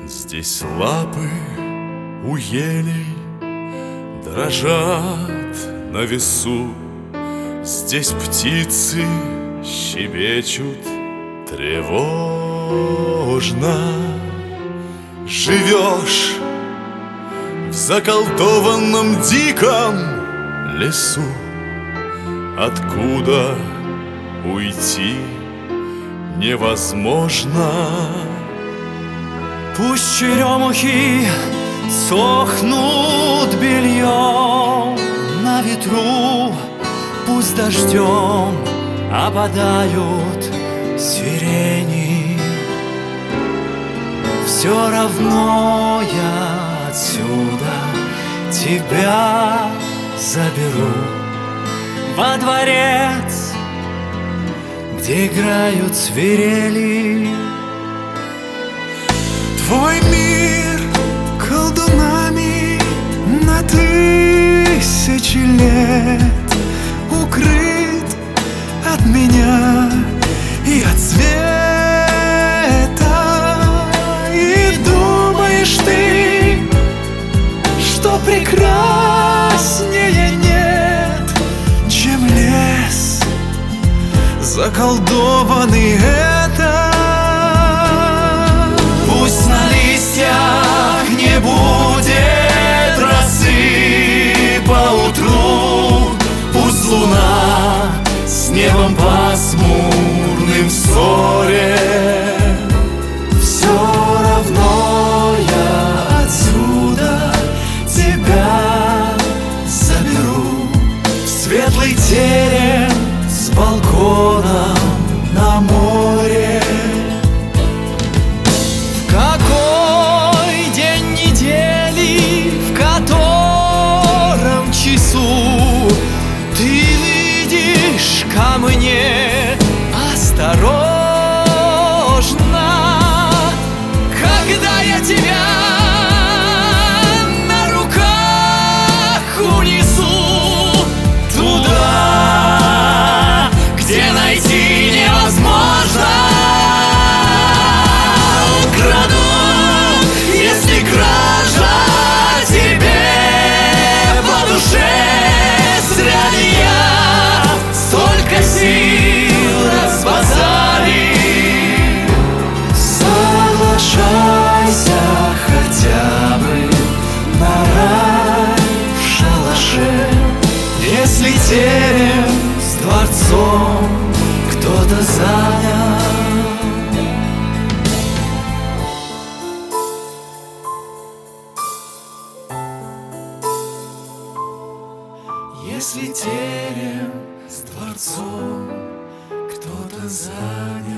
Здесь лапы у елей дрожат на весу, здесь птицы щебечут тревожно. Живешь в заколдованном диком лесу, откуда уйти невозможно. Пусть черемухи сохнут бельем на ветру, пусть дождем опадают сирени. Все равно я отсюда тебя заберу во дворец, где играют свирели. Твой мир колдунами на тысячи лет укрыт от меня и от света. И думаешь ты, что прекраснее нет, чем лес заколдованный это. Пусть на листьях не будет росы поутру, пусть луна с небом пасмурным в ссоре. Все равно я отсюда тебя заберу в светлый терем с балконом на море. Какой день недели, в котором часу ты видишь ко мне осторожно, когда я тебя на руках унесу туда, где найти невозможно. Если кража тебе по душе, зря ли я столько сил разбазарил. Соглашайся хотя бы на рай в шалаше, если терем с дворцом кто-то занял. Если терем с дворцом кто-то занял.